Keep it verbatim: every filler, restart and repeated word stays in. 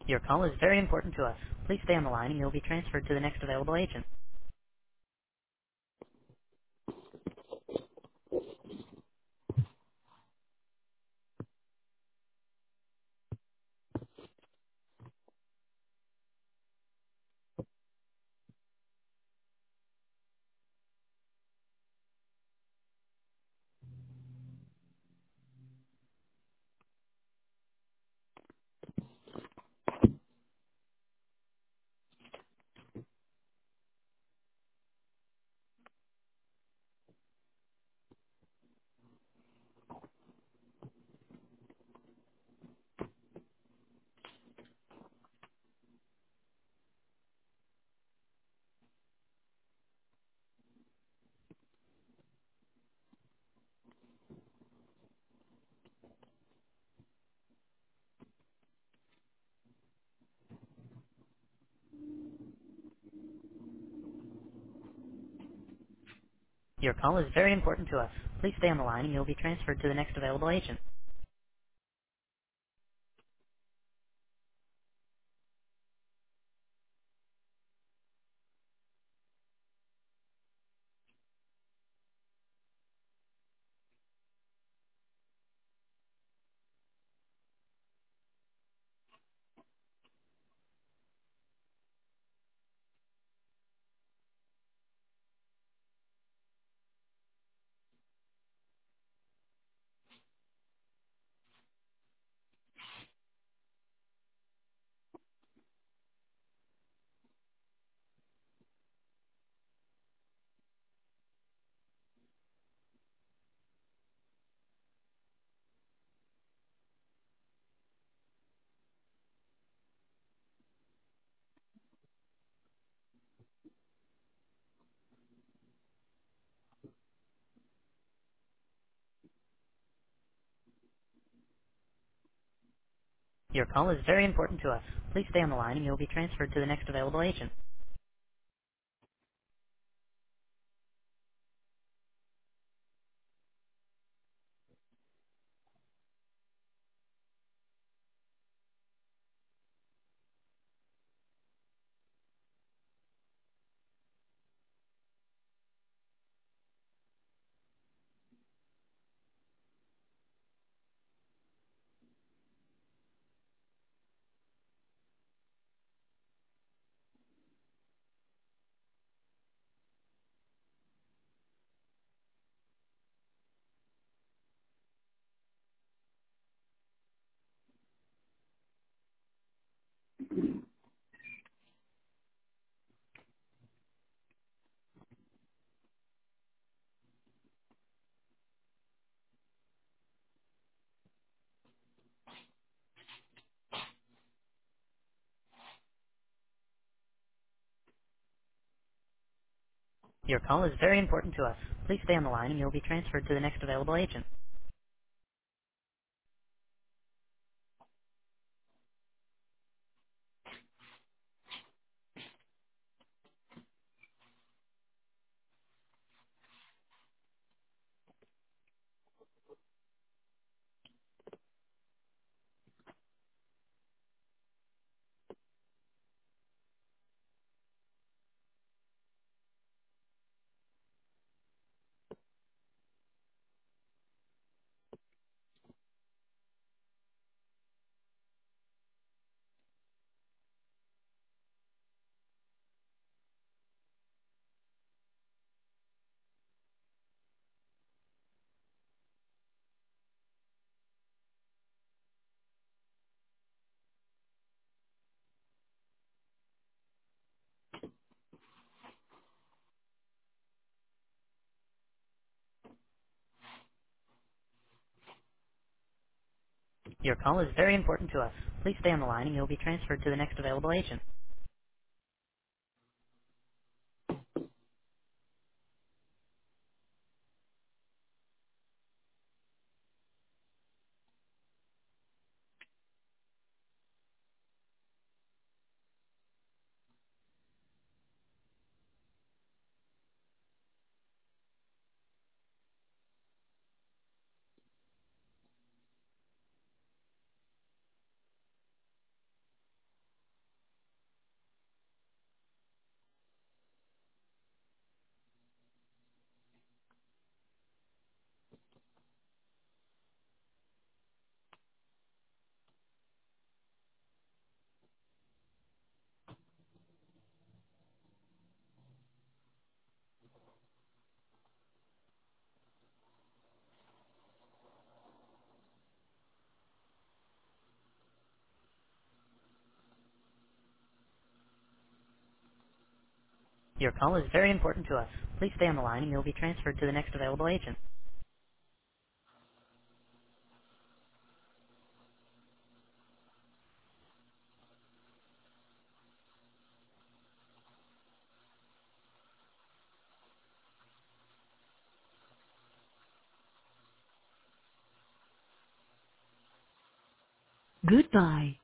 Your call is very important to us. Please stay on the line and you'll be transferred to the next available agent. Your call is very important to us. Please stay on the line and you'll be transferred to the next available agent. Your call is very important to us. Please stay on the line and you'll be transferred to the next available agent. Your call is very important to us. Please stay on the line and you'll be transferred to the next available agent. Your call is very important to us. Please stay on the line and you'll be transferred to the next available agent. Your call is very important to us. Please stay on the line and you'll be transferred to the next available agent. Goodbye.